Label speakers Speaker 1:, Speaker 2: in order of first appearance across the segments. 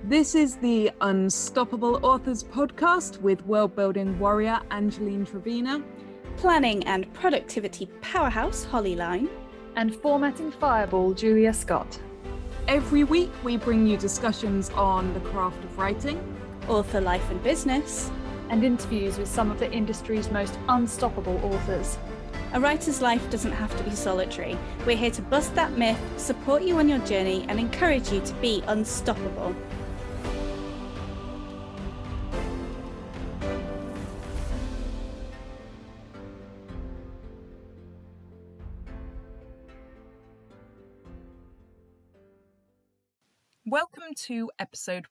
Speaker 1: This is the Unstoppable Authors podcast with world-building warrior Angeline Trevina,
Speaker 2: planning and productivity powerhouse Holly Line,
Speaker 3: and formatting fireball Julia Scott.
Speaker 1: Every week we bring you discussions on the craft of writing,
Speaker 2: author life and business,
Speaker 3: and interviews with some of the industry's most unstoppable authors.
Speaker 2: A writer's life doesn't have to be solitary. We're here to bust that myth, support you on your journey, and encourage you to be unstoppable.
Speaker 1: Welcome to episode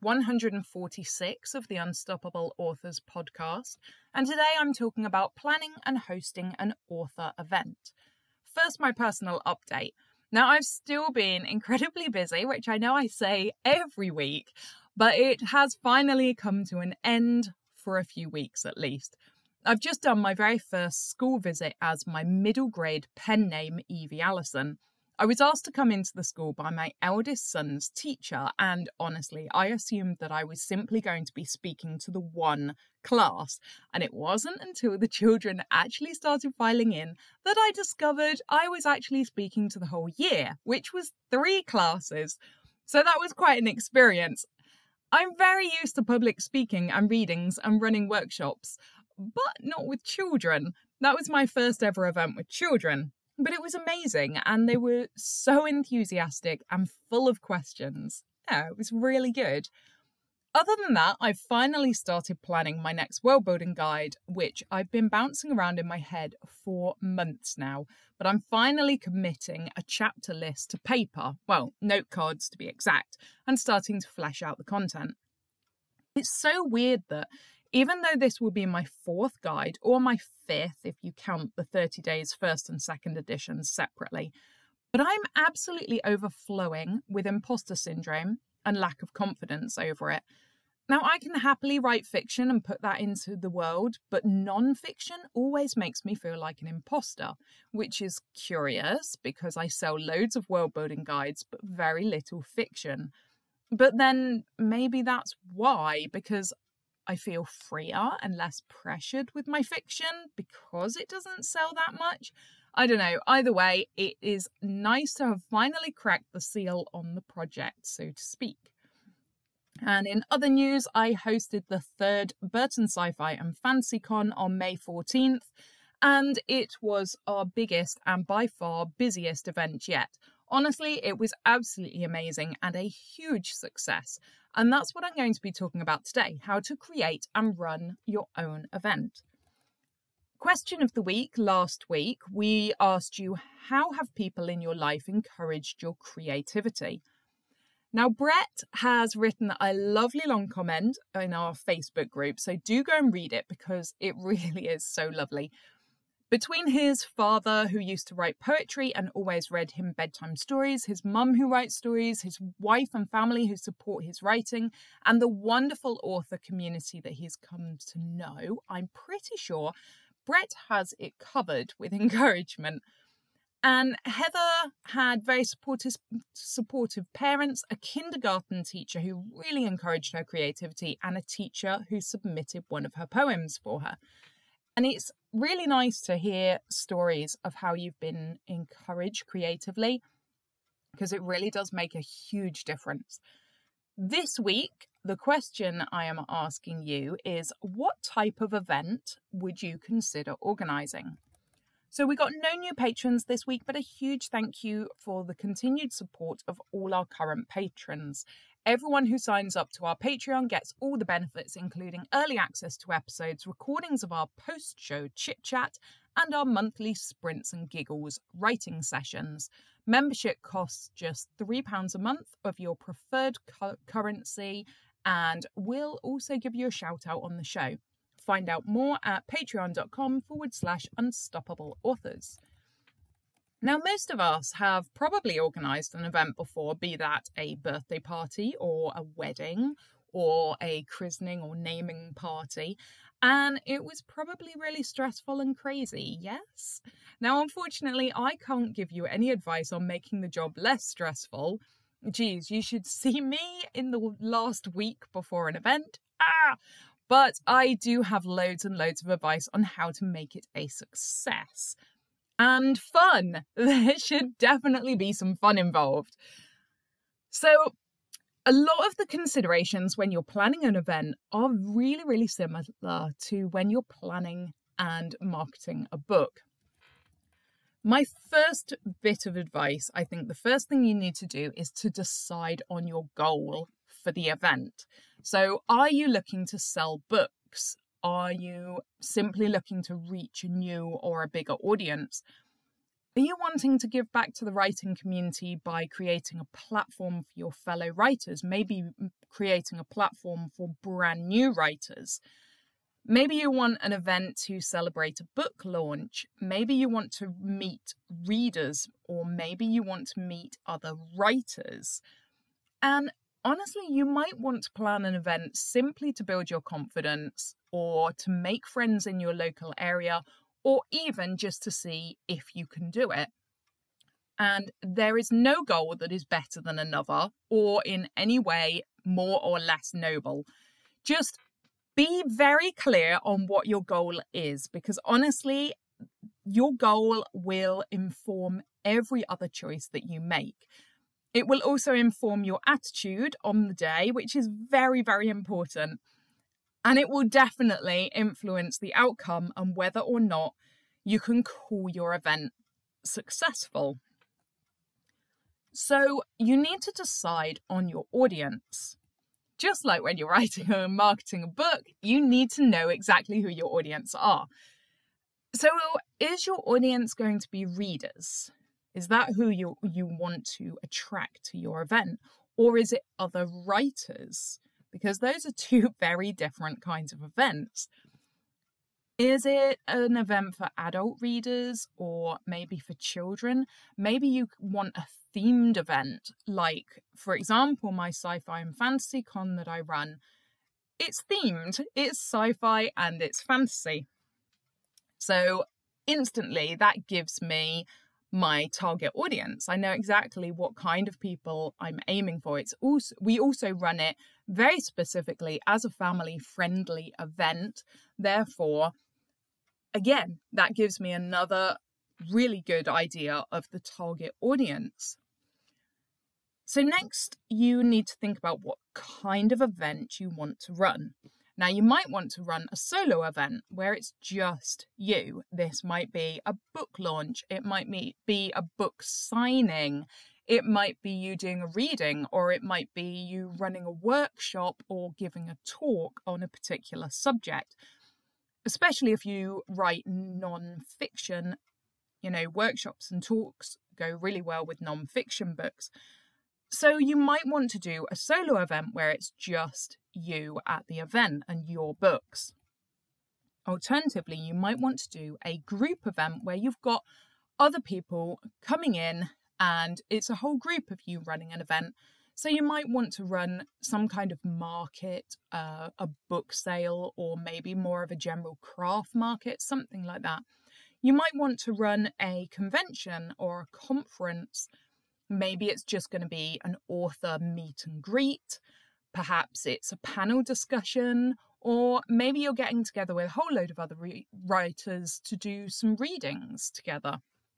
Speaker 1: 146 of the Unstoppable Authors podcast, and today I'm talking about planning and hosting an author event. First, my personal update. Now, I've still been incredibly busy, which I know I say every week, but it has finally come to an end for a few weeks at least. I've just done my very first school visit as my middle grade pen name, Evie Allison. I was asked to come into the school by my eldest son's teacher, and honestly, I assumed that I was simply going to be speaking to the one class. And it wasn't until the children actually started filing in that I discovered I was actually speaking to the whole year, which was 3 classes. So that was quite an experience. I'm very used to public speaking and readings and running workshops, but not with children. That was my first ever event with children. But it was amazing, and they were so enthusiastic and full of questions. Yeah, it was really good. Other than that, I've finally started planning my next world-building guide, which I've been bouncing around in my head for months now. But I'm finally committing a chapter list to paper, well, note cards to be exact, and starting to flesh out the content. It's so weird that even though this will be my 4th guide, or my 5th if you count the 30 Days first and second editions separately, but I'm absolutely overflowing with imposter syndrome and lack of confidence over it. Now, I can happily write fiction and put that into the world, but non-fiction always makes me feel like an imposter, which is curious because I sell loads of world-building guides, but very little fiction. But then maybe that's why, because I feel freer and less pressured with my fiction because it doesn't sell that much. I don't know. Either way, it is nice to have finally cracked the seal on the project, so to speak. And in other news, I hosted the 3rd Burton Sci-Fi and Fantasy Con on May 14th, and it was our biggest and by far busiest event yet. Honestly, it was absolutely amazing and a huge success. And that's what I'm going to be talking about today, how to create and run your own event. Question of the week. Last week, we asked you, how have people in your life encouraged your creativity? Now, Brett has written a lovely long comment in our Facebook group, so do go and read it because it really is so lovely. Between his father, who used to write poetry and always read him bedtime stories, his mum who writes stories, his wife and family who support his writing, and the wonderful author community that he's come to know, I'm pretty sure Brett has it covered with encouragement. And Heather had very supportive parents, a kindergarten teacher who really encouraged her creativity, and a teacher who submitted one of her poems for her. And it's really nice to hear stories of how you've been encouraged creatively, because it really does make a huge difference. This week, the question I am asking you is, what type of event would you consider organising? So we got no new patrons this week, but a huge thank you for the continued support of all our current patrons. Everyone who signs up to our Patreon gets all the benefits, including early access to episodes, recordings of our post-show chit-chat, and our monthly sprints and giggles writing sessions. Membership costs just £3 a month of your preferred currency, and we'll also give you a shout out on the show. Find out more at patreon.com/unstoppable authors. Now, most of us have probably organised an event before, be that a birthday party or a wedding or a christening or naming party, and it was probably really stressful and crazy, yes? Now, unfortunately, I can't give you any advice on making the job less stressful. geez, you should see me in the last week before an event. But I do have loads and loads of advice on how to make it a success. And fun. There should definitely be some fun involved. So a lot of the considerations when you're planning an event are really, really similar to when you're planning and marketing a book. My first bit of advice, I think the first thing you need to do is to decide on your goal for the event. So are you looking to sell books? Are you simply looking to reach a new or a bigger audience? Are you wanting to give back to the writing community by creating a platform for your fellow writers? Maybe creating a platform for brand new writers. Maybe you want an event to celebrate a book launch. Maybe you want to meet readers, or maybe you want to meet other writers. And honestly, you might want to plan an event simply to build your confidence, or to make friends in your local area, or even just to see if you can do it. And there is no goal that is better than another, or in any way more or less noble. Just be very clear on what your goal is, because honestly, your goal will inform every other choice that you make. It will also inform your attitude on the day, which is very, very important. And it will definitely influence the outcome and whether or not you can call your event successful. So you need to decide on your audience. Just like when you're writing or marketing a book, you need to know exactly who your audience are. So is your audience going to be readers? Is that who you want to attract to your event? Or is it other writers? Because those are two very different kinds of events. Is it an event for adult readers or maybe for children? Maybe you want a themed event, like, for example, my sci-fi and fantasy con that I run. It's themed, it's sci-fi and it's fantasy. So instantly that gives me my target audience. I know exactly what kind of people I'm aiming for. We also run it very specifically as a family-friendly event. Therefore, again, that gives me another really good idea of the target audience. So next, you need to think about what kind of event you want to run. Now, you might want to run a solo event where it's just you. This might be a book launch. It might be a book signing. It might be you doing a reading, or it might be you running a workshop or giving a talk on a particular subject. Especially if you write non-fiction, workshops and talks go really well with non-fiction books. So you might want to do a solo event where it's just you at the event and your books. Alternatively, you might want to do a group event where you've got other people coming in and it's a whole group of you running an event. So you might want to run some kind of market, a book sale, or maybe more of a general craft market, something like that. You might want to run a convention or a conference. Maybe it's just going to be an author meet and greet. Perhaps it's a panel discussion, or maybe you're getting together with a whole load of other writers to do some readings together.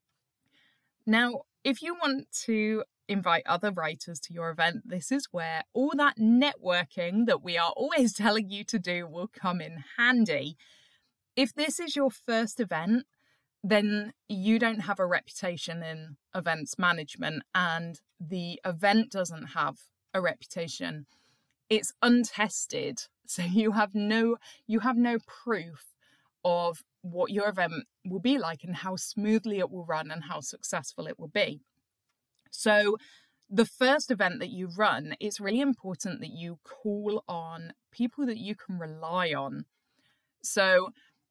Speaker 1: Now, if you want to invite other writers to your event, this is where all that networking that we are always telling you to do will come in handy. If this is your first event, then you don't have a reputation in events management, and the event doesn't have a reputation. It's untested, so you have no proof of what your event will be like and how smoothly it will run and how successful it will be. So the first event that you run, it's really important that you call on people that you can rely on. So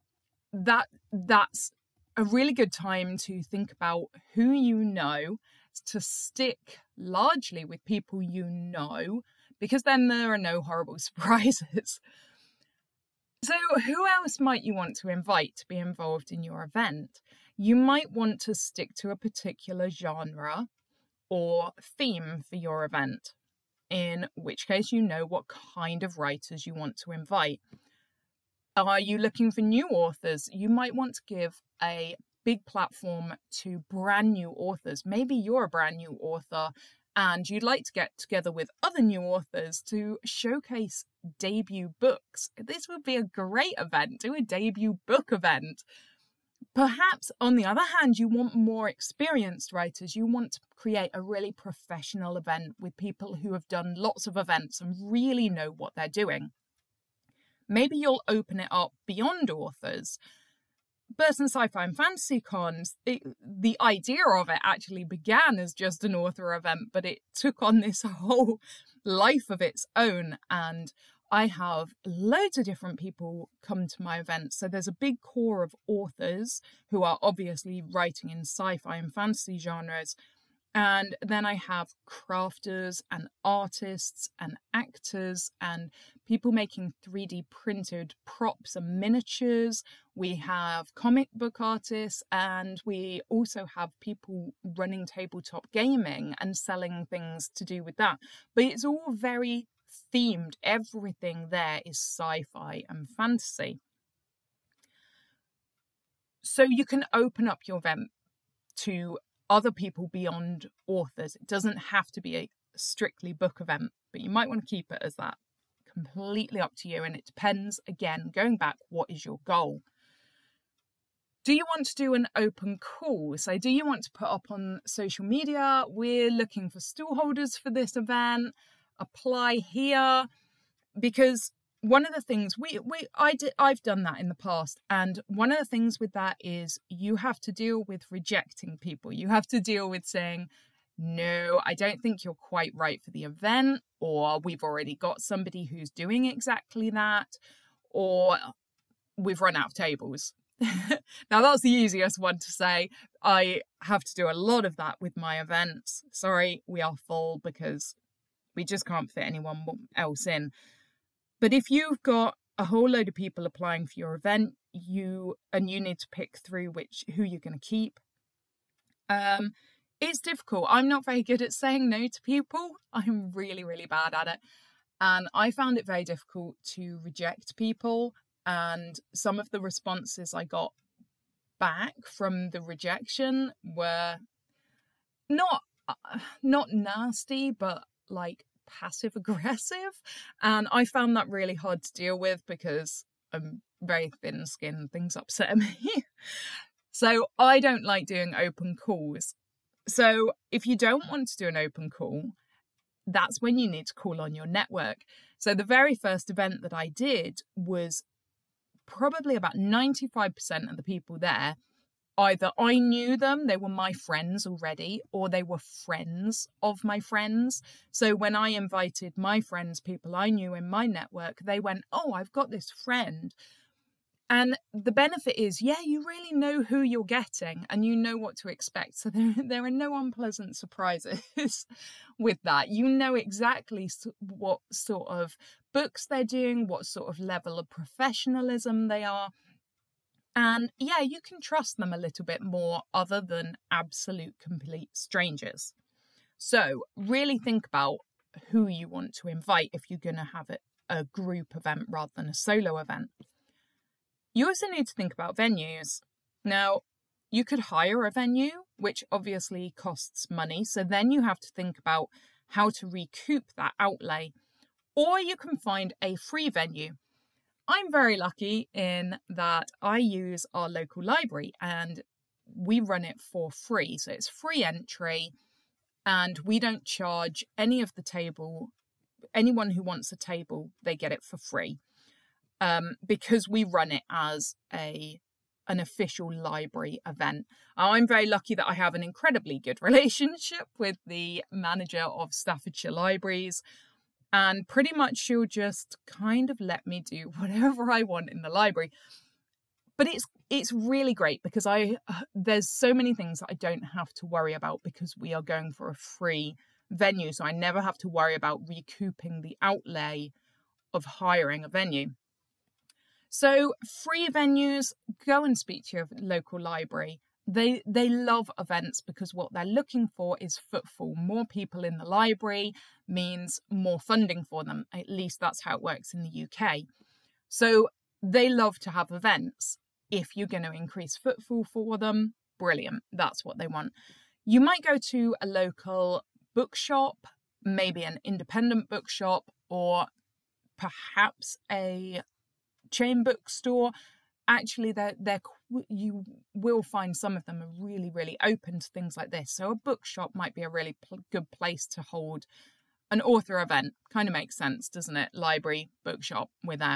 Speaker 1: that's a really good time to think about who you know, to stick largely with people you know, because then there are no horrible surprises. So who else might you want to invite to be involved in your event? You might want to stick to a particular genre, or theme for your event, in which case you know what kind of writers you want to invite. Are you looking for new authors? You might want to give a big platform to brand new authors. Maybe you're a brand new author and you'd like to get together with other new authors to showcase debut books. This would be a great event. Do a debut book event. Perhaps, on the other hand, you want more experienced writers. You want to create a really professional event with people who have done lots of events and really know what they're doing. Maybe you'll open it up beyond authors. Burton Sci-Fi and Fantasy Cons, the idea of it actually began as just an author event, but it took on this whole life of its own. And I have loads of different people come to my events. So there's a big core of authors who are obviously writing in sci-fi and fantasy genres. And then I have crafters and artists and actors and people making 3D printed props and miniatures. We have comic book artists, and we also have people running tabletop gaming and selling things to do with that. But it's all very themed. Everything there is sci-fi and fantasy. So you can open up your event to other people beyond authors. It doesn't have to be a strictly book event, but you might want to keep it as that. Completely up to you, and it depends, again, going back, what is your goal? Do you want to do an open call? So do you want to put up on social media, we're looking for stall holders for this event, apply here? Because one of the things I've done that in the past, and one of the things with that is you have to deal with rejecting people. You have to deal with saying, no, I don't think you're quite right for the event, or we've already got somebody who's doing exactly that, or we've run out of tables. Now that's the easiest one to say. I have to do a lot of that with my events. Sorry, we are full because we just can't fit anyone else in. But if you've got a whole load of people applying for your event, you need to pick through who you're going to keep. It's difficult. I'm not very good at saying no to people. I'm really, really bad at it. And I found it very difficult to reject people. And some of the responses I got back from the rejection were not nasty, but like passive aggressive. And I found that really hard to deal with because I'm very thin-skinned. Things upset me. So I don't like doing open calls. So if you don't want to do an open call, that's when you need to call on your network. So the very first event that I did was probably about 95% of the people there, either I knew them, they were my friends already, or they were friends of my friends. So when I invited my friends, people I knew in my network, they went, oh, I've got this friend. And the benefit is, yeah, you really know who you're getting and you know what to expect. So there are no unpleasant surprises with that. You know exactly what sort of books they're doing, what sort of level of professionalism they are. And yeah, you can trust them a little bit more other than absolute complete strangers. So really think about who you want to invite if you're going to have a group event rather than a solo event. You also need to think about venues. Now, you could hire a venue, which obviously costs money. So then you have to think about how to recoup that outlay. Or you can find a free venue. I'm very lucky in that I use our local library and we run it for free. So it's free entry and we don't charge any of the table. Anyone who wants a table, they get it for free. Because we run it as an official library event. I'm very lucky that I have an incredibly good relationship with the manager of Staffordshire Libraries, and pretty much she'll just kind of let me do whatever I want in the library. But it's really great because there's so many things that I don't have to worry about because we are going for a free venue, so I never have to worry about recouping the outlay of hiring a venue. So free venues, go and speak to your local library They love events because what they're looking for is footfall. More people in the library means more funding for them. At least that's how it works in the UK. So they love to have events. If you're going to increase footfall for them, brilliant. That's what they want. You might go to a local bookshop, maybe an independent bookshop, or perhaps a chain bookstore. Actually, you will find some of them are really, really open to things like this. So a bookshop might be a really good place to hold an author event. Kind of makes sense, doesn't it? Library, bookshop, we're there.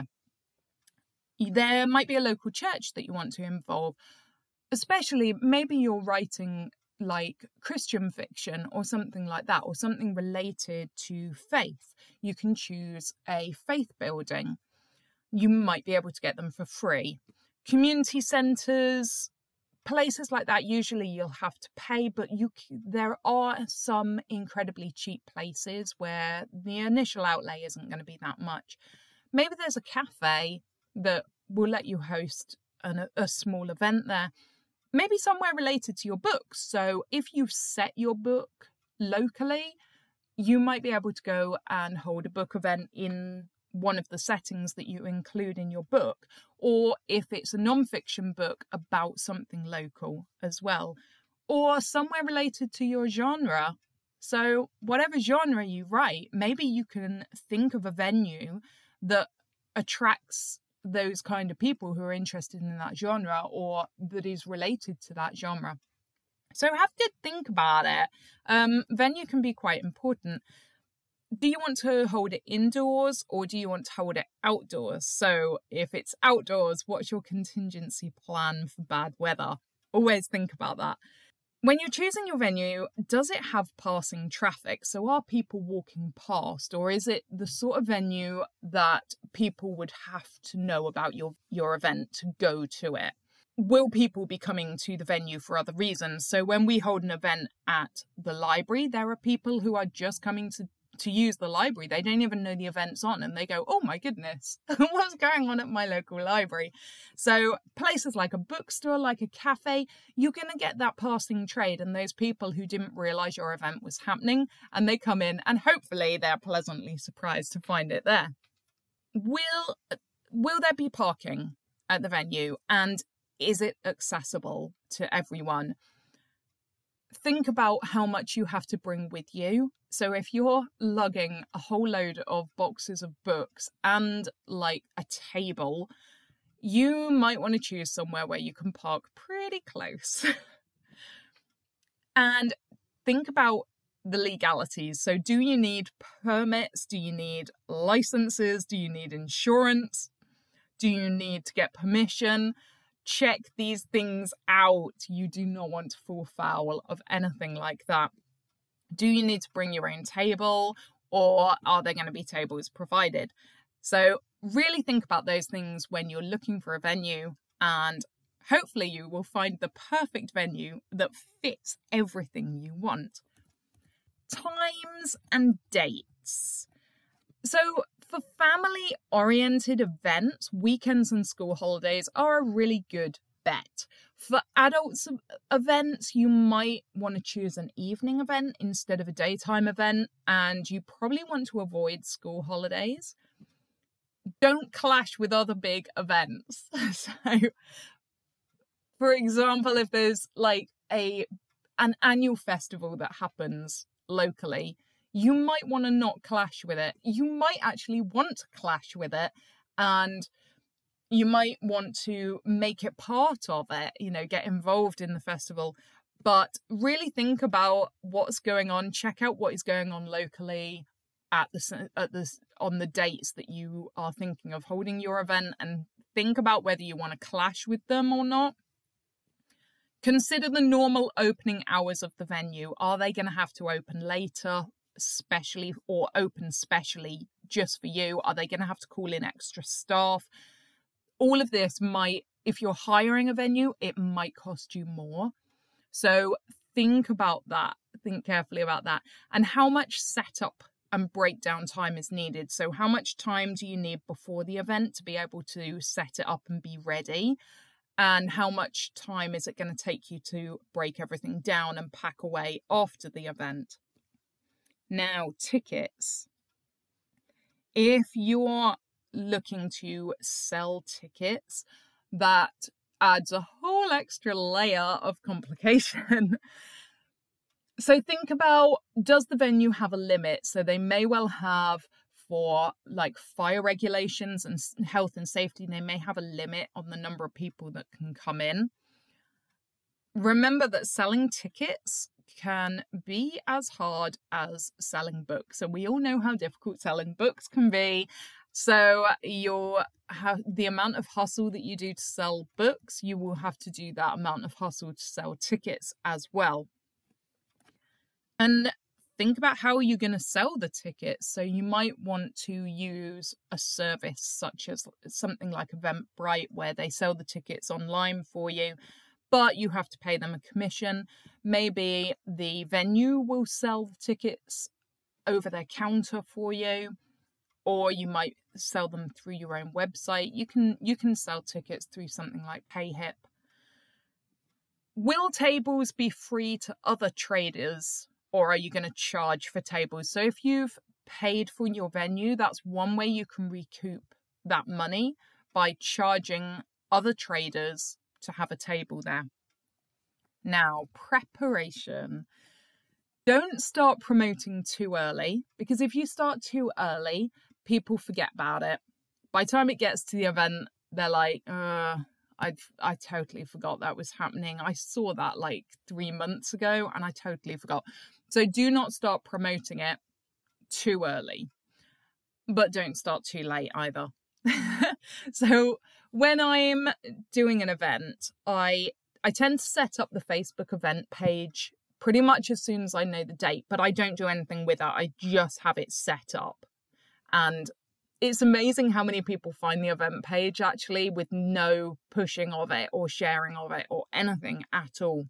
Speaker 1: There might be a local church that you want to involve, especially maybe you're writing like Christian fiction or something like that, or something related to faith. You can choose a faith building. You might be able to get them for free. Community centres, places like that, usually you'll have to pay, but there are some incredibly cheap places where the initial outlay isn't going to be that much. Maybe there's a cafe that will let you host a small event there. Maybe somewhere related to your books. So if you set your book locally, you might be able to go and hold a book event in one of the settings that you include in your book, or if it's a non-fiction book, about something local as well, or somewhere related to your genre. So whatever genre you write, maybe you can think of a venue that attracts those kind of people who are interested in that genre or that is related to that genre. So have to think about it. Venue can be quite important. Do you want to hold it indoors or do you want to hold it outdoors? So if it's outdoors, what's your contingency plan for bad weather? Always think about that. When you're choosing your venue, does it have passing traffic? So are people walking past, or is it the sort of venue that people would have to know about your event to go to it? Will people be coming to the venue for other reasons? So when we hold an event at the library, there are people who are just coming to use the library. They don't even know the event's on and they go, oh my goodness, what's going on at my local library? So places like a bookstore, like a cafe, you're going to get that passing trade and those people who didn't realise your event was happening, and they come in and hopefully they're pleasantly surprised to find it there. Will there be parking at the venue, and is it accessible to everyone? Think about how much you have to bring with you. So if you're lugging a whole load of boxes of books and like a table, you might want to choose somewhere where you can park pretty close. And think about the legalities. So do you need permits? Do you need licenses? Do you need insurance? Do you need to get permission? Check these things out. You do not want to fall foul of anything like that. Do you need to bring your own table, or are there going to be tables provided? So really think about those things when you're looking for a venue, and hopefully you will find the perfect venue that fits everything you want. Times and dates. So for family-oriented events, weekends and school holidays are a really good bet. For adults events, you might want to choose an evening event instead of a daytime event, and you probably want to avoid school holidays. Don't clash with other big events. So, for example, if there's like an annual festival that happens locally, you might want to not clash with it. You might actually want to clash with it, and you might want to make it part of it, get involved in the festival. But really think about what's going on. Check out what is going on locally on the dates that you are thinking of holding your event, and think about whether you want to clash with them or not. Consider the normal opening hours of the venue. Are they going to have to open later, specially, or open specially just for you? Are they going to have to call in extra staff? All of this might, if you're hiring a venue, it might cost you more. So think about that. Think carefully about that. And how much setup and breakdown time is needed. So how much time do you need before the event to be able to set it up and be ready? and how much time is it going to take you to break everything down and pack away after the event. Now, tickets. If you're looking to sell tickets, that adds a whole extra layer of complication. So think about, does the venue have a limit? So they may well have, for like fire regulations and health and safety, they may have a limit on the number of people that can come in. Remember that selling tickets can be as hard as selling books. And we all know how difficult selling books can be. So the amount of hustle that you do to sell books, you will have to do that amount of hustle to sell tickets as well. And think about how you're going to sell the tickets. So you might want to use a service such as something like Eventbrite, where they sell the tickets online for you, but you have to pay them a commission. Maybe the venue will sell the tickets over their counter for you, or you might sell them through your own website. You can sell tickets through something like PayHip. Will tables be free to other traders, or are you going to charge for tables? So if you've paid for your venue, that's one way you can recoup that money, by charging other traders to have a table there. Now, preparation. Don't start promoting too early, because if you start too early, people forget about it. By the time it gets to the event, they're like, I totally forgot that was happening. I saw that like 3 months ago and I totally forgot. So do not start promoting it too early, but don't start too late either. So when I'm doing an event, I tend to set up the Facebook event page pretty much as soon as I know the date, but I don't do anything with it. I just have it set up. And it's amazing how many people find the event page actually with no pushing of it or sharing of it or anything at all.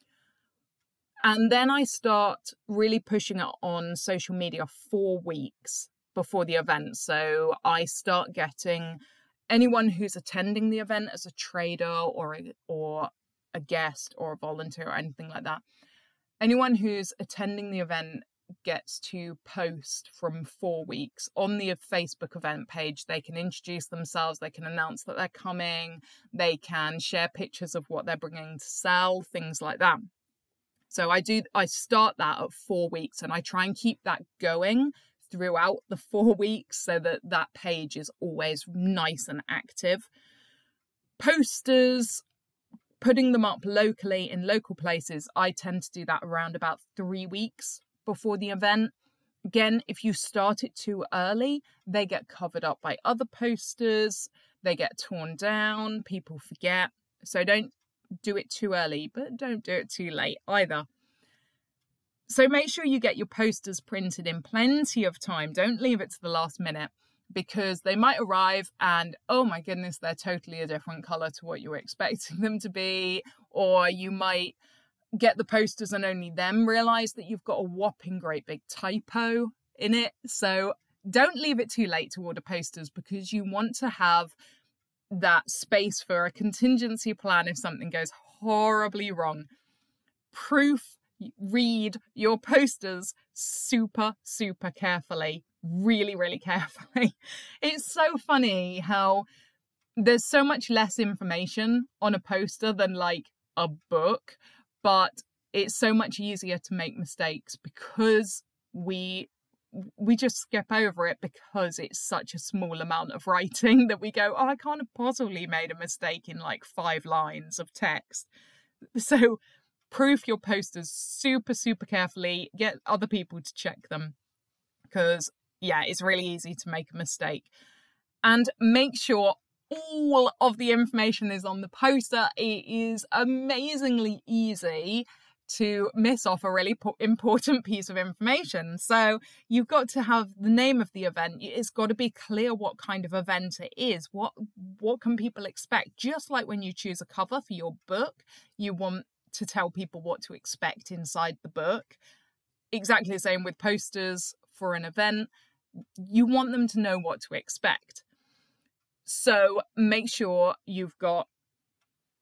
Speaker 1: And then I start really pushing it on social media 4 weeks before the event. So I start getting anyone who's attending the event as a trader or a guest or a volunteer or anything like that. Anyone who's attending the event gets to post from 4 weeks on the Facebook event page. They can introduce themselves, they can announce that they're coming, they can share pictures of what they're bringing to sell, things like that. So I start that at 4 weeks, and I try and keep that going throughout the 4 weeks so that page is always nice and active. Posters, putting them up locally in local places, I tend to do that around about 3 weeks before the event. Again, if you start it too early, they get covered up by other posters, they get torn down, people forget. So don't do it too early, but don't do it too late either. So make sure you get your posters printed in plenty of time. Don't leave it to the last minute, because they might arrive and, oh my goodness, they're totally a different colour to what you were expecting them to be. Or you might get the posters and only then realise that you've got a whopping great big typo in it. So don't leave it too late to order posters, because you want to have that space for a contingency plan if something goes horribly wrong. Read your posters super carefully, really carefully. It's so funny how there's so much less information on a poster than like a book, but it's so much easier to make mistakes because we just skip over it because it's such a small amount of writing that we go, oh, I can't have possibly made a mistake in like 5 lines of text. So proof your posters super carefully, get other people to check them, because yeah, it's really easy to make a mistake. And make sure all of the information is on the poster. It is amazingly easy to miss off a really important piece of information. So you've got to have the name of the event. It's got to be clear what kind of event it is. What can people expect? Just like when you choose a cover for your book, you want to tell people what to expect inside the book. Exactly the same with posters for an event. You want them to know what to expect. So make sure you've got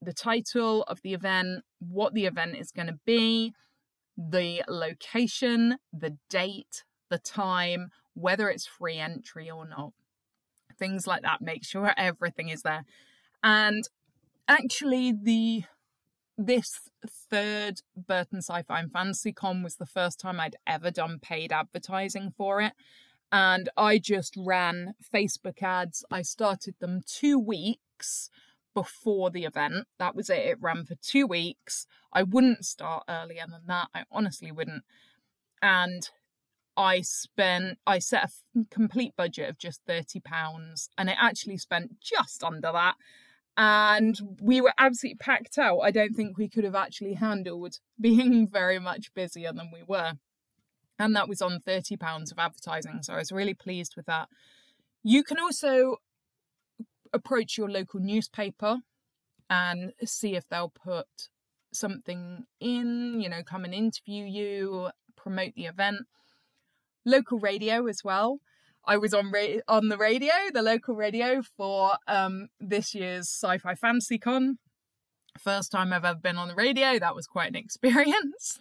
Speaker 1: the title of the event, what the event is going to be, the location, the date, the time, whether it's free entry or not. Things like that. Make sure everything is there. And actually, this third Burton Sci-Fi and Fantasy Con was the first time I'd ever done paid advertising for it. And I just ran Facebook ads. I started them 2 weeks before the event. That was it. It ran for 2 weeks. I wouldn't start earlier than that. I honestly wouldn't. And I set a complete budget of just £30, and it actually spent just under that. And we were absolutely packed out. I don't think we could have actually handled being very much busier than we were. And that was on £30 of advertising. So I was really pleased with that. You can also approach your local newspaper and see if they'll put something in, come and interview you, promote the event. Local radio as well. I was on the radio, the local radio, for this year's Sci-Fi Fantasy Con. First time I've ever been on the radio. That was quite an experience.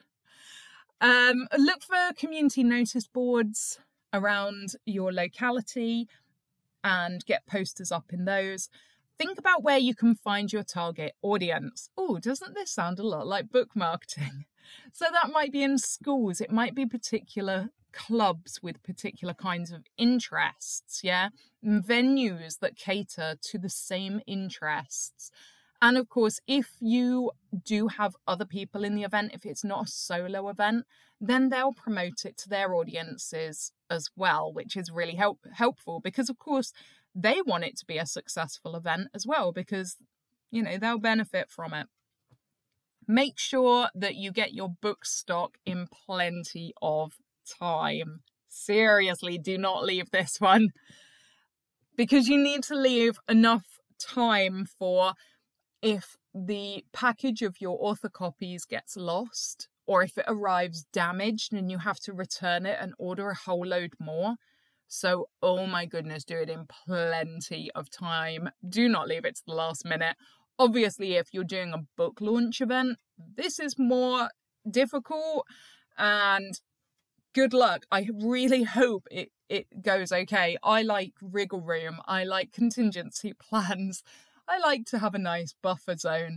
Speaker 1: Look for community notice boards around your locality and get posters up in those. Think about where you can find your target audience. Oh, doesn't this sound a lot like book marketing? So that might be in schools. It might be particular clubs with particular kinds of interests, and venues that cater to the same interests. And of course, if you do have other people in the event, if it's not a solo event, then they'll promote it to their audiences as well, which is really helpful because, of course, they want it to be a successful event as well because, they'll benefit from it. Make sure that you get your book stock in plenty of time. Seriously, do not leave this one, because you need to leave enough time for if the package of your author copies gets lost, or if it arrives damaged and you have to return it and order a whole load more. So, oh my goodness, do it in plenty of time. Do not leave it to the last minute. Obviously, if you're doing a book launch event, this is more difficult, and good luck. I really hope it goes okay. I like wriggle room. I like contingency plans. I like to have a nice buffer zone.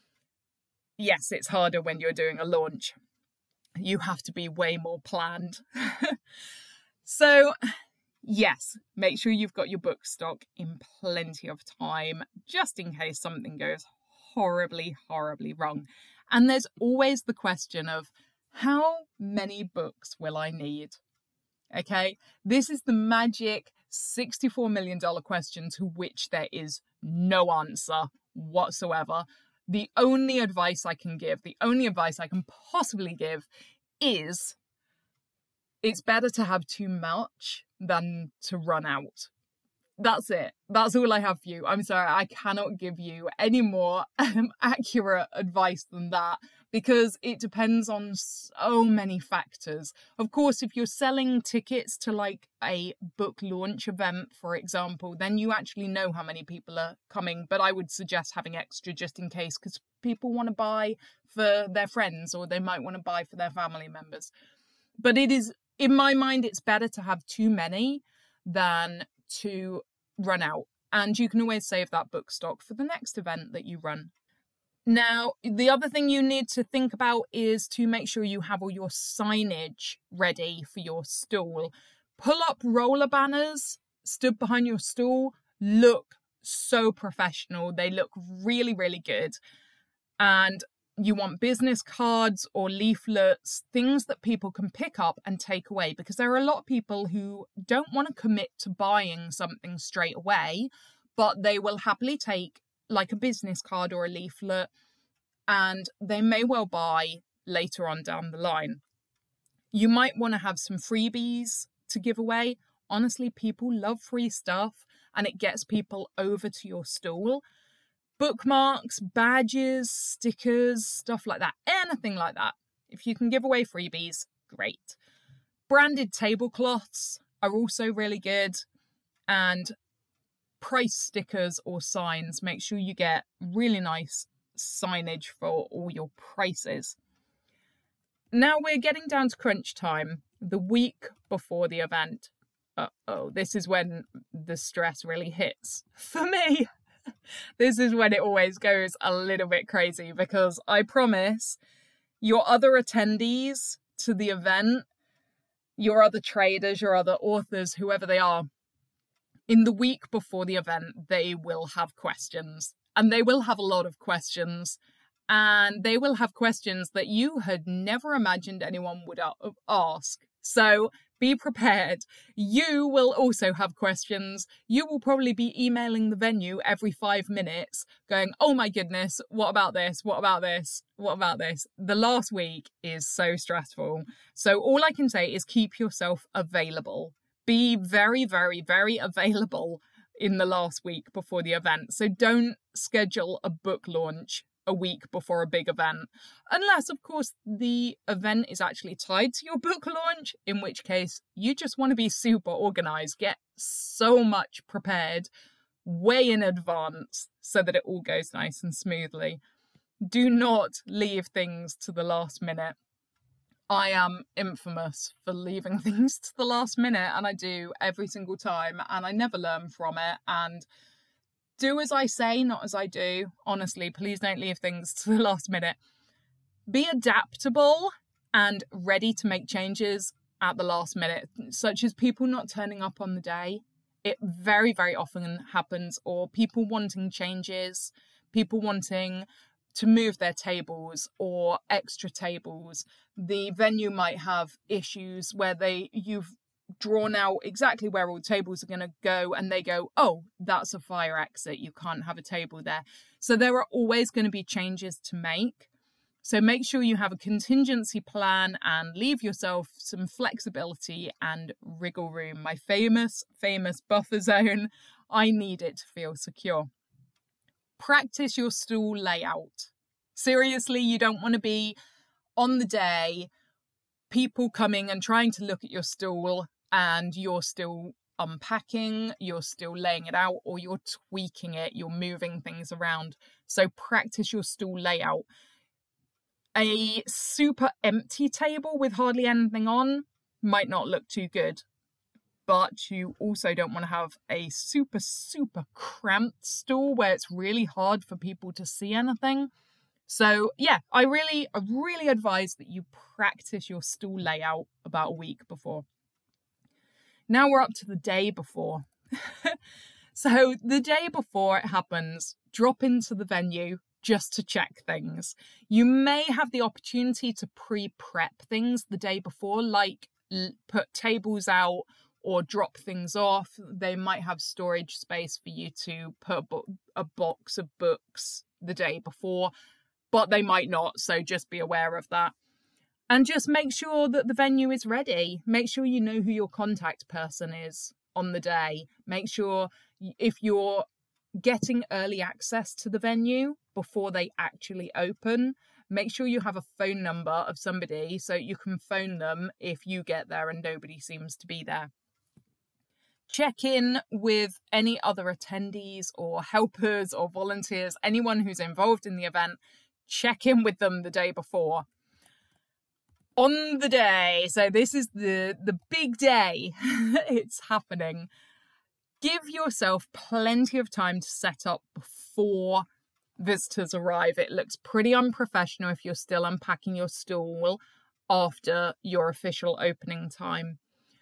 Speaker 1: Yes, it's harder when you're doing a launch. You have to be way more planned. So, yes, make sure you've got your book stock in plenty of time, just in case something goes horribly, horribly wrong. And there's always the question of, how many books will I need? Okay, this is the magic $64 million question to which there is no answer whatsoever. The only advice I can give, the only advice I can possibly give is it's better to have too much than to run out. That's it. That's all I have for you. I'm sorry, I cannot give you any more accurate advice than that, because it depends on so many factors. Of course, if you're selling tickets to like a book launch event, for example, then you actually know how many people are coming. But I would suggest having extra just in case, because people want to buy for their friends, or they might want to buy for their family members. But it is, in my mind, it's better to have too many than to run out. And you can always save that book stock for the next event that you run. Now, the other thing you need to think about is to make sure you have all your signage ready for your stall. Pull up roller banners stood behind your stall look so professional. They look really, really good. And you want business cards or leaflets, things that people can pick up and take away, because there are a lot of people who don't want to commit to buying something straight away, but they will happily take like a business card or a leaflet, and they may well buy later on down the line. You might want to have some freebies to give away. Honestly, people love free stuff, and it gets people over to your stall. Bookmarks, badges, stickers, stuff like that, anything like that. If you can give away freebies, great. Branded tablecloths are also really good, and price stickers or signs. Make sure you get really nice signage for all your prices. Now we're getting down to crunch time, the week before the event. This is when the stress really hits. For me, this is when it always goes a little bit crazy, because I promise your other attendees to the event, your other traders, your other authors, whoever they are, in the week before the event, they will have questions. And they will have a lot of questions. And they will have questions that you had never imagined anyone would ask. So be prepared. You will also have questions. You will probably be emailing the venue every 5 minutes going, oh my goodness, what about this? What about this? What about this? The last week is so stressful. So all I can say is keep yourself available. Be very, very, very available in the last week before the event. So don't schedule a book launch a week before a big event, unless of course the event is actually tied to your book launch, in which case you just want to be super organized, get so much prepared way in advance so that it all goes nice and smoothly. Do not leave things to the last minute. I am infamous for leaving things to the last minute, and I do every single time, and I never learn from it. And do as I say, not as I do. Honestly, please don't leave things to the last minute. Be adaptable and ready to make changes at the last minute, such as people not turning up on the day. It very, very often happens, or people wanting changes, people wanting to move their tables or extra tables. The venue might have issues where you've drawn out exactly where all tables are going to go, and they go, oh, that's a fire exit, you can't have a table there. So there are always going to be changes to make. So make sure you have a contingency plan and leave yourself some flexibility and wriggle room. My famous buffer zone. I need it to feel secure. Practice your stall layout. Seriously, you don't want to be on the day, people coming and trying to look at your stall, and you're still unpacking, you're still laying it out, or you're tweaking it, you're moving things around. So practice your stall layout. A super empty table with hardly anything on might not look too good, but you also don't want to have a super, super cramped stall where it's really hard for people to see anything. So yeah, I really advise that you practice your stall layout about a week before. Now we're up to the day before. So the day before it happens, drop into the venue just to check things. You may have the opportunity to pre-prep things the day before, like put tables out or drop things off. They might have storage space for you to put a box of books the day before, but they might not, so just be aware of that. And just make sure that the venue is ready. Make sure you know who your contact person is on the day. Make sure if you're getting early access to the venue before they actually open, make sure you have a phone number of somebody so you can phone them if you get there and nobody seems to be there. Check in with any other attendees or helpers or volunteers, anyone who's involved in the event. Check in with them the day before. On the day, so this is the big day, it's happening. Give yourself plenty of time to set up before visitors arrive. It looks pretty unprofessional if you're still unpacking your stall after your official opening time.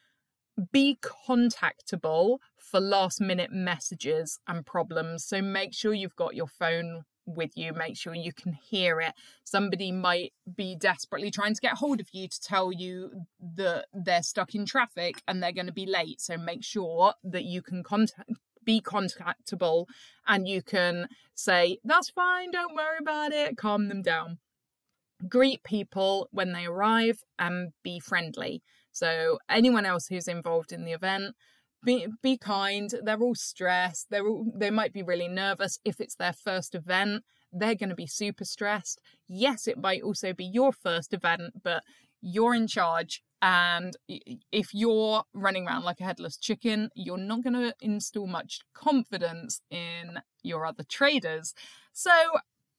Speaker 1: Be contactable for last minute messages and problems. So make sure you've got your phone with you, make sure you can hear it. Somebody might be desperately trying to get hold of you to tell you that they're stuck in traffic and they're going to be late. So make sure that you can be contactable and you can say, that's fine, don't worry about it, calm them down. Greet people when they arrive and be friendly. So anyone else who's involved in the event, be kind. They're all stressed. They might be really nervous. If it's their first event, they're going to be super stressed. Yes, it might also be your first event, but you're in charge. And if you're running around like a headless chicken, you're not going to instill much confidence in your other traders. So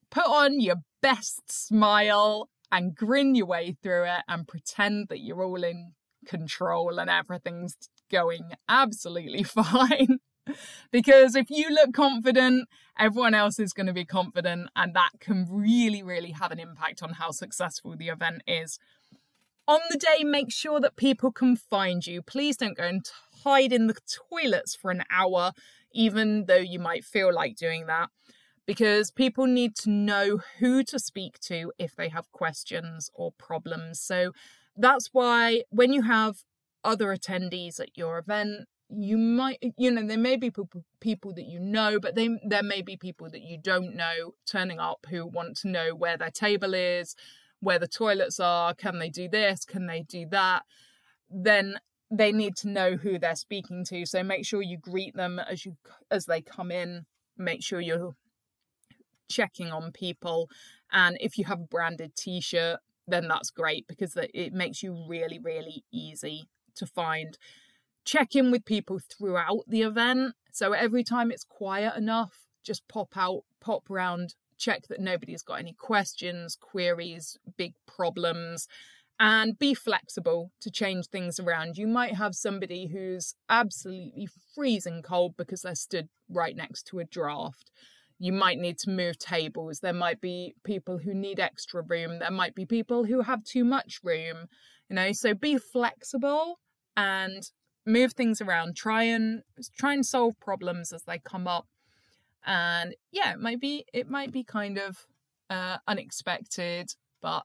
Speaker 1: put on your best smile and grin your way through it and pretend that you're all in control and everything's going absolutely fine. Because if you look confident, everyone else is going to be confident, and that can really, really have an impact on how successful the event is. On the day, make sure that people can find you. Please don't go and hide in the toilets for an hour, even though you might feel like doing that, because people need to know who to speak to if they have questions or problems. So that's why when you have other attendees at your event, you might, there may be people that you know, but there may be people that you don't know turning up who want to know where their table is, where the toilets are, can they do this, can they do that? Then they need to know who they're speaking to. So make sure you greet them as they come in. Make sure you're checking on people. And if you have a branded t-shirt, then that's great, because it makes you really, really easy to find. Check in with people throughout the event. So every time it's quiet enough, just pop around, check that nobody's got any questions, queries, big problems, and be flexible to change things around. You might have somebody who's absolutely freezing cold because they're stood right next to a draft. You might need to move tables. There might be people who need extra room. There might be people who have too much room, so be flexible and move things around. Try and solve problems as they come up. And yeah, it might be kind of unexpected, but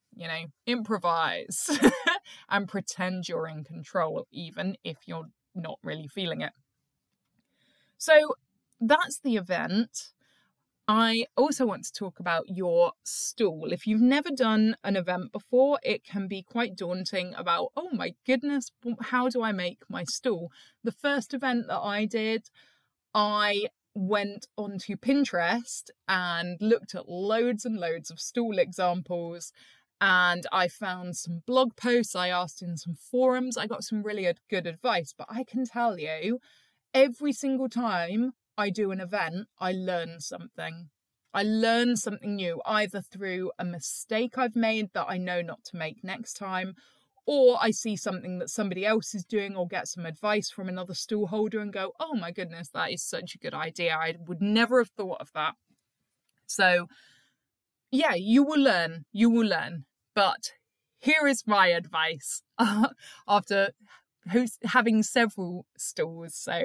Speaker 1: improvise and pretend you're in control, even if you're not really feeling it. So that's the event. I also want to talk about your stall. If you've never done an event before, it can be quite daunting about, oh my goodness, how do I make my stall? The first event that I did, I went onto Pinterest and looked at loads and loads of stall examples, and I found some blog posts. I asked in some forums. I got some really good advice, but I can tell you, every single time I do an event, I learn something. I learn something new, either through a mistake I've made that I know not to make next time, or I see something that somebody else is doing or get some advice from another stall holder and go, oh my goodness, that is such a good idea. I would never have thought of that. So yeah, you will learn. But here is my advice after having several stalls. So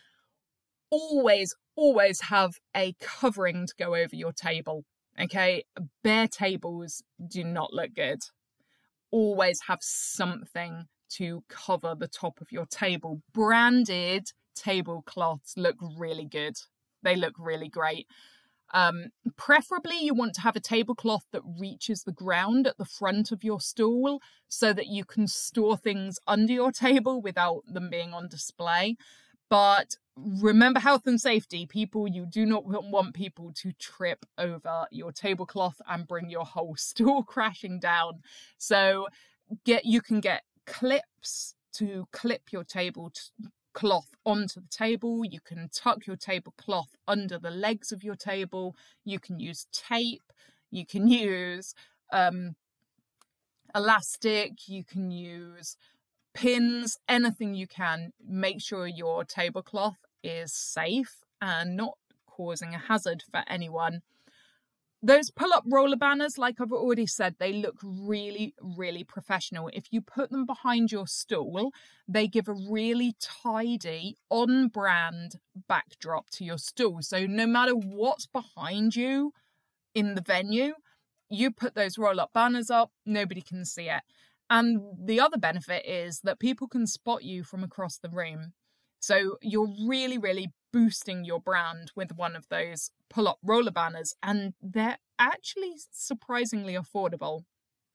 Speaker 1: always have a covering to go over your table. Okay, bare tables do not look good. Always have something to cover the top of your table. Branded tablecloths look really good. They look really great. Preferably you want to have a tablecloth that reaches the ground at the front of your stall so that you can store things under your table without them being on display. But remember health and safety. You do not want people to trip over your tablecloth and bring your whole stall crashing down. So you can get clips to clip your tablecloth onto the table. You can tuck your tablecloth under the legs of your table. You can use tape. You can use elastic. You can use pins, anything you can. Make sure your tablecloth is safe and not causing a hazard for anyone. Those pull-up roller banners, like I've already said, they look really, really professional. If you put them behind your stall, they give a really tidy, on-brand backdrop to your stall. So no matter what's behind you in the venue, you put those roll-up banners up, nobody can see it. And the other benefit is that people can spot you from across the room. So you're really, really boosting your brand with one of those pull-up roller banners, and they're actually surprisingly affordable.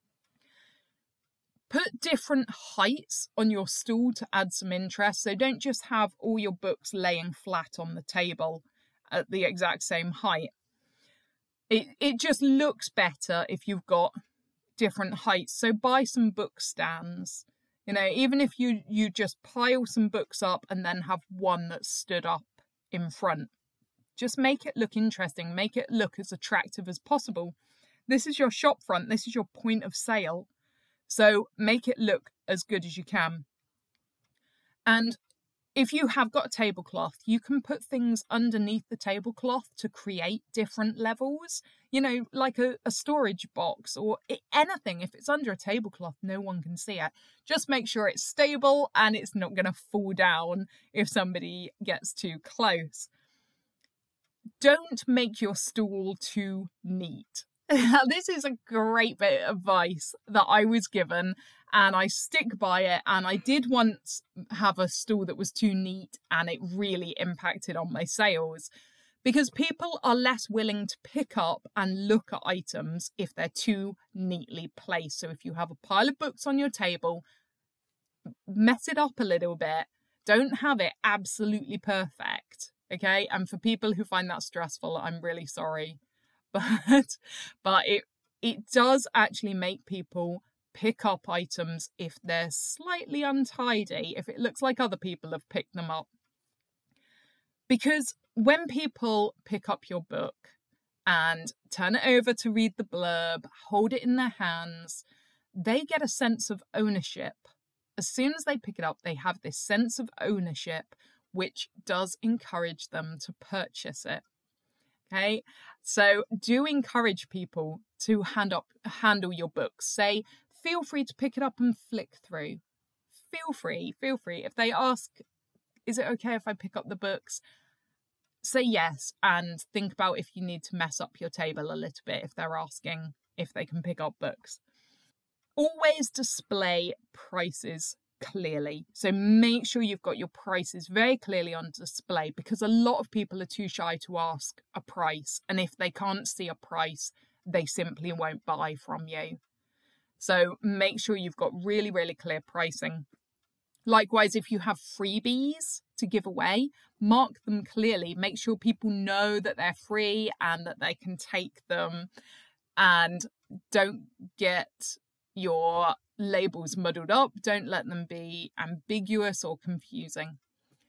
Speaker 1: Put different heights on your stool to add some interest. So don't just have all your books laying flat on the table at the exact same height. It just looks better if you've got different heights. So buy some book stands. Even if you just pile some books up and then have one that's stood up in front. Just make it look interesting. Make it look as attractive as possible. This is your shop front. This is your point of sale. So make it look as good as you can. And if you have got a tablecloth, you can put things underneath the tablecloth to create different levels, like a storage box or anything. If it's under a tablecloth, no one can see it. Just make sure it's stable and it's not going to fall down if somebody gets too close. Don't make your stool too neat. This is a great bit of advice that I was given, and I stick by it. And I did once have a stool that was too neat, and it really impacted on my sales, because people are less willing to pick up and look at items if they're too neatly placed. So if you have a pile of books on your table, mess it up a little bit. Don't have it absolutely perfect, okay? And for people who find that stressful, I'm really sorry. But it does actually make people pick up items if they're slightly untidy, if it looks like other people have picked them up. Because when people pick up your book and turn it over to read the blurb, hold it in their hands, they get a sense of ownership. As soon as they pick it up, they have this sense of ownership, which does encourage them to purchase it. Okay, so do encourage people to handle your books. Say, feel free to pick it up and flick through. Feel free. If they ask, is it okay if I pick up the books? Say yes, and think about if you need to mess up your table a little bit if they're asking if they can pick up books. Always display prices clearly. So make sure you've got your prices very clearly on display, because a lot of people are too shy to ask a price, and if they can't see a price, they simply won't buy from you. So make sure you've got really, really clear pricing. Likewise, if you have freebies to give away, mark them clearly. Make sure people know that they're free and that they can take them, and don't get your labels muddled up. Don't let them be ambiguous or confusing.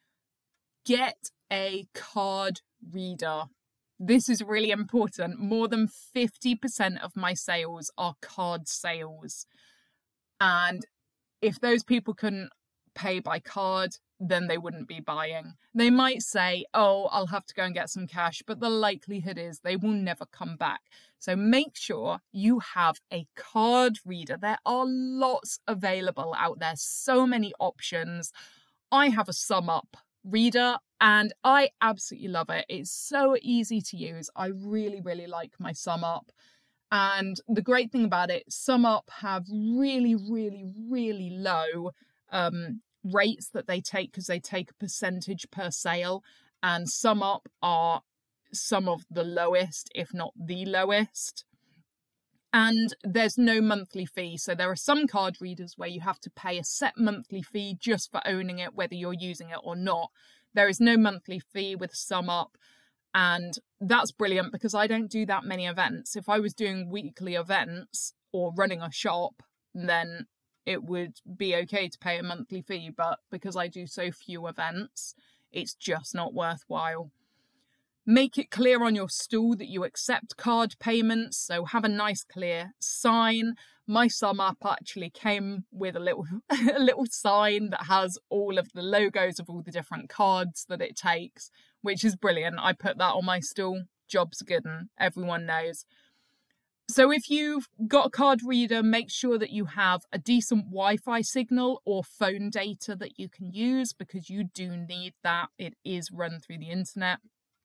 Speaker 1: Get a card reader. This is really important. More than 50% of my sales are card sales. And if those people couldn't pay by card, then they wouldn't be buying. They might say, oh, I'll have to go and get some cash, but the likelihood is they will never come back. So make sure you have a card reader. There are lots available out there, so many options. I have a SumUp reader and I absolutely love it. It's so easy to use. I really, really like my SumUp. And the great thing about it, SumUp have really, really, really low rates that they take, because they take a percentage per sale, and SumUp are some of the lowest, if not the lowest. And there's no monthly fee. So there are some card readers where you have to pay a set monthly fee just for owning it, whether you're using it or not. There is no monthly fee with SumUp, and that's brilliant because I don't do that many events. If I was doing weekly events or running a shop, then it would be okay to pay a monthly fee, but because I do so few events, it's just not worthwhile. Make it clear on your stool that you accept card payments, so have a nice clear sign. My SumUp actually came with a little sign that has all of the logos of all the different cards that it takes, which is brilliant. I put that on my stool. Job's good, and everyone knows. So if you've got a card reader, make sure that you have a decent Wi-Fi signal or phone data that you can use, because you do need that. It is run through the internet.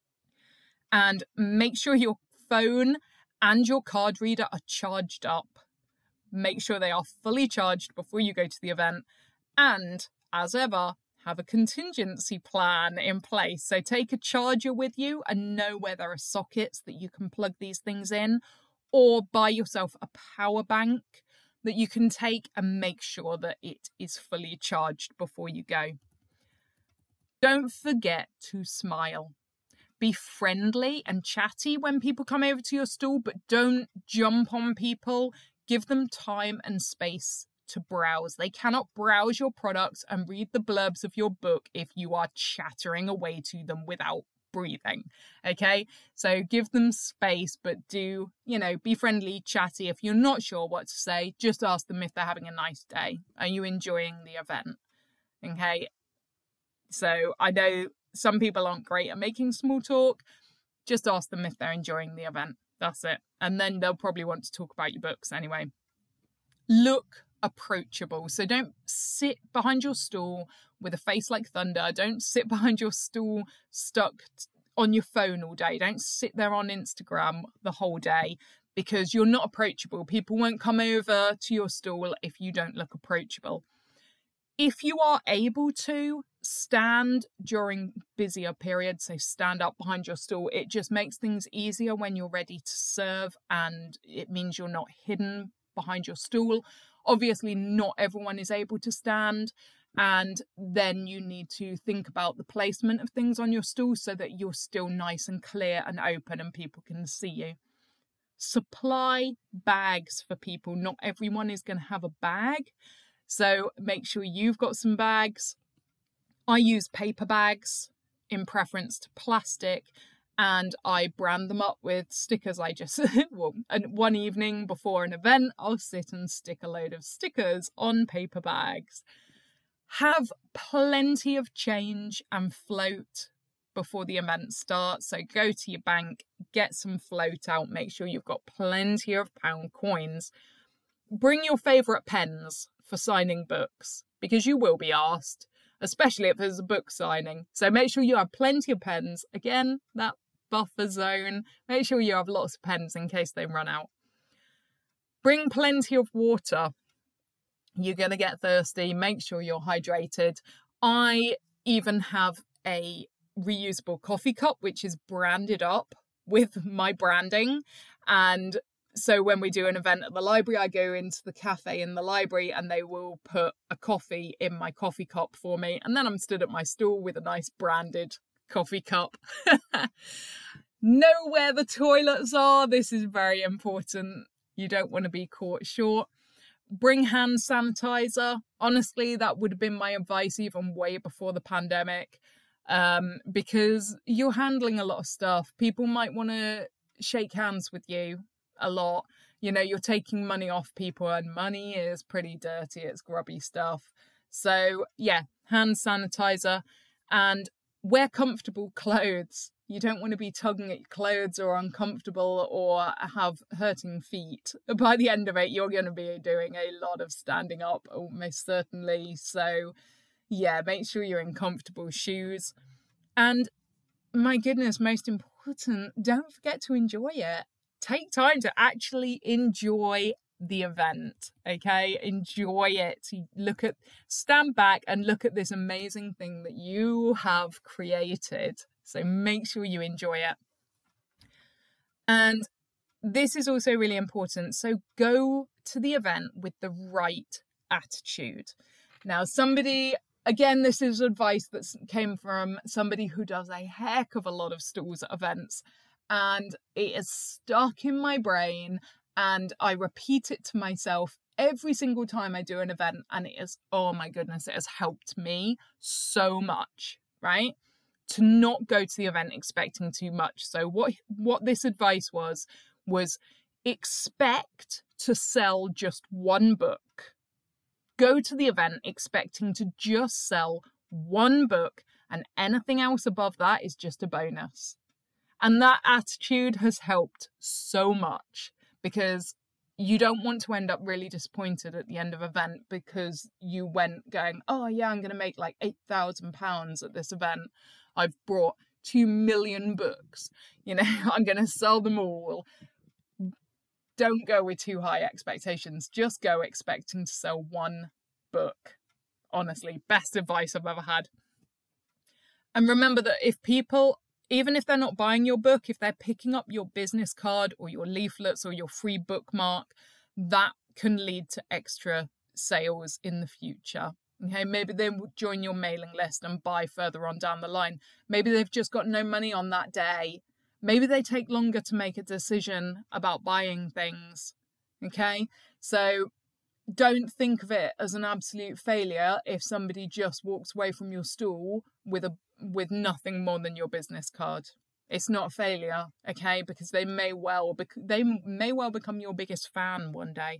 Speaker 1: And make sure your phone and your card reader are charged up. Make sure they are fully charged before you go to the event. And as ever, have a contingency plan in place. So take a charger with you and know where there are sockets that you can plug these things in, or buy yourself a power bank that you can take and make sure that it is fully charged before you go. Don't forget to smile. Be friendly and chatty when people come over to your stall, but don't jump on people. Give them time and space to browse. They cannot browse your products and read the blurbs of your book if you are chattering away to them without breathing. Okay, so give them space, but do, be friendly, chatty. If you're not sure what to say, just ask them if they're having a nice day. Are you enjoying the event? Okay, so I know some people aren't great at making small talk. Just ask them if they're enjoying the event. That's it. And then they'll probably want to talk about your books anyway. Look approachable. So don't sit behind your stall with a face like thunder. Don't sit behind your stall stuck on your phone all day. Don't sit there on Instagram the whole day, because you're not approachable. People won't come over to your stall if you don't look approachable. If you are able to stand during busier periods, so stand up behind your stall, it just makes things easier when you're ready to serve, and it means you're not hidden behind your stool. Obviously, not everyone is able to stand, and then you need to think about the placement of things on your stool so that you're still nice and clear and open and people can see you. Supply bags for people. Not everyone is going to have a bag, so make sure you've got some bags. I use paper bags in preference to plastic, and I brand them up with stickers. One evening before an event, I'll sit and stick a load of stickers on paper bags. Have plenty of change and float before the event starts. So go to your bank, get some float out, make sure you've got plenty of pound coins. Bring your favourite pens for signing books, because you will be asked, especially if there's a book signing. So make sure you have plenty of pens. Again, that buffer zone. Make sure you have lots of pens in case they run out. Bring plenty of water. You're going to get thirsty. Make sure you're hydrated. I even have a reusable coffee cup, which is branded up with my branding. And so when we do an event at the library, I go into the cafe in the library and they will put a coffee in my coffee cup for me. And then I'm stood at my stall with a nice branded coffee cup. Know where the toilets are. This is very important. You don't want to be caught short. Bring hand sanitizer. Honestly, that would have been my advice even way before the pandemic, because you're handling a lot of stuff. People might want to shake hands with you a lot. You're taking money off people, and money is pretty dirty. It's grubby stuff. So yeah, hand sanitizer, and wear comfortable clothes. You don't want to be tugging at your clothes or uncomfortable or have hurting feet. By the end of it, you're going to be doing a lot of standing up, almost certainly. So yeah, make sure you're in comfortable shoes. And my goodness, most important, don't forget to enjoy it. Take time to actually enjoy the event, okay? Enjoy it. Stand back and look at this amazing thing that you have created. So make sure you enjoy it. And this is also really important. So go to the event with the right attitude. Now, again, this is advice that came from somebody who does a heck of a lot of stalls at events, and it is stuck in my brain, and I repeat it to myself every single time I do an event, and it is, oh my goodness, it has helped me so much, right? To not go to the event expecting too much. So what this advice was expect to sell just one book. Go to the event expecting to just sell one book, and anything else above that is just a bonus. And that attitude has helped so much, because you don't want to end up really disappointed at the end of an event because you went going, oh yeah, I'm going to make like £8,000 at this event. I've brought 2 million books. I'm going to sell them all. Don't go with too high expectations. Just go expecting to sell one book. Honestly, best advice I've ever had. And remember that if people, even if they're not buying your book, if they're picking up your business card or your leaflets or your free bookmark, that can lead to extra sales in the future. Okay, maybe they will join your mailing list and buy further on down the line. Maybe they've just got no money on that day. Maybe they take longer to make a decision about buying things. Okay, so don't think of it as an absolute failure if somebody just walks away from your stall with nothing more than your business card. It's not a failure, okay? Because they may well become your biggest fan one day.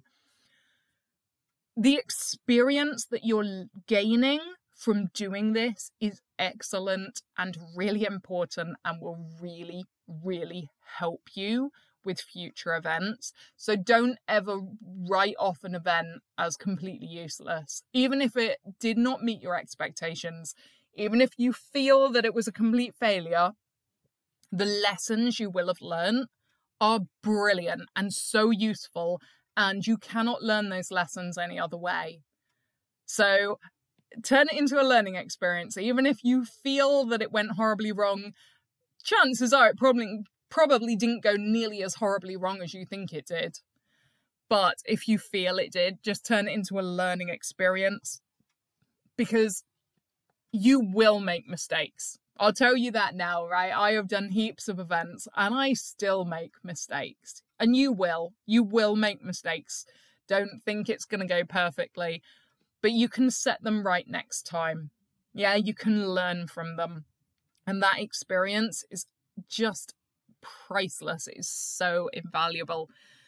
Speaker 1: The experience that you're gaining from doing this is excellent and really important and will really, really help you with future events. So don't ever write off an event as completely useless. Even if it did not meet your expectations, even if you feel that it was a complete failure, the lessons you will have learned are brilliant and so useful, and you cannot learn those lessons any other way. So turn it into a learning experience. Even if you feel that it went horribly wrong, chances are it probably didn't go nearly as horribly wrong as you think it did. But if you feel it did, just turn it into a learning experience, because you will make mistakes. I'll tell you that now, right? I have done heaps of events and I still make mistakes. And you will make mistakes. Don't think it's going to go perfectly, but you can set them right next time. Yeah, you can learn from them. And that experience is just priceless. It is so invaluable.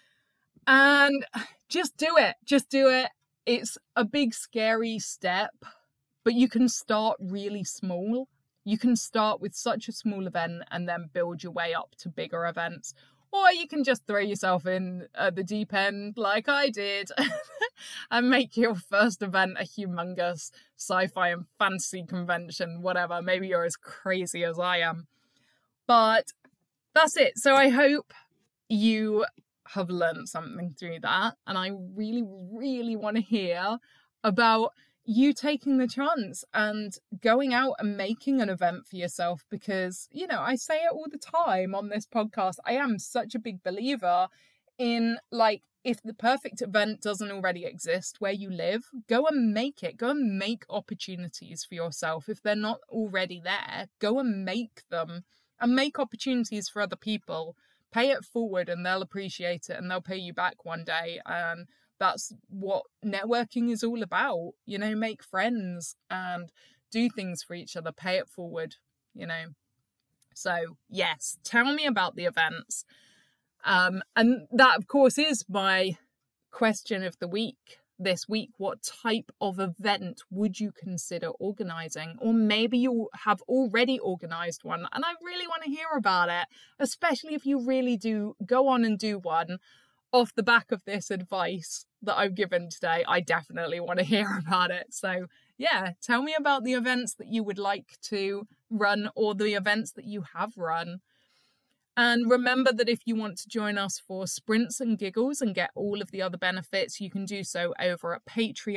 Speaker 1: And just do it. Just do it. It's a big, scary step, but you can start really small. You can start with such a small event and then build your way up to bigger events. Or you can just throw yourself in at the deep end like I did and make your first event a humongous sci-fi and fantasy convention, whatever. Maybe you're as crazy as I am. But that's it. So I hope you have learned something through that. And I really, really want to hear about you taking the chance and going out and making an event for yourself, because, you know, I say it all the time on this podcast. I am such a big believer in, like, if the perfect event doesn't already exist where you live, go and make it. Go and make opportunities for yourself. If they're not already there, go and make them and make opportunities for other people. Pay it forward and they'll appreciate it and they'll pay you back one day. And that's what networking is all about. You know, make friends and do things for each other. Pay it forward, you know. So, yes, tell me about the events. And that, of course, is my question of the week this week. What type of event would you consider organising? Or maybe you have already organised one and I really want to hear about it, especially if you really do go on and do one. Off the back of this advice that I've given today, I definitely want to hear about it. So yeah, tell me about the events that you would like to run or the events that you have run. And remember that if you want to join us for Sprints and Giggles and get all of the other benefits, you can do so over at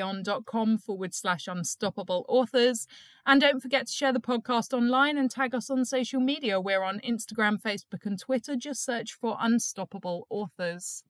Speaker 1: patreon.com/unstoppable authors. And don't forget to share the podcast online and tag us on social media. We're on Instagram, Facebook and Twitter. Just search for Unstoppable Authors.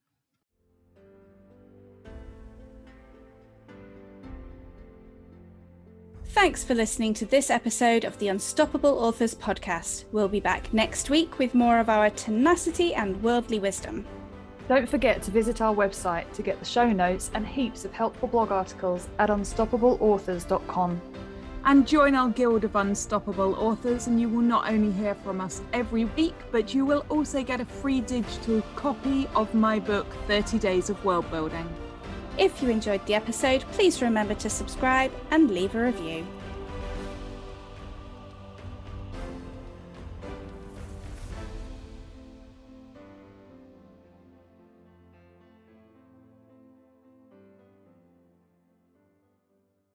Speaker 2: Thanks for listening to this episode of the Unstoppable Authors podcast. We'll be back next week with more of our tenacity and worldly wisdom.
Speaker 3: Don't forget to visit our website to get the show notes and heaps of helpful blog articles at unstoppableauthors.com.
Speaker 1: And join our Guild of Unstoppable Authors, and you will not only hear from us every week, but you will also get a free digital copy of my book, 30 Days of World Building.
Speaker 2: If you enjoyed the episode, please remember to subscribe and leave a review.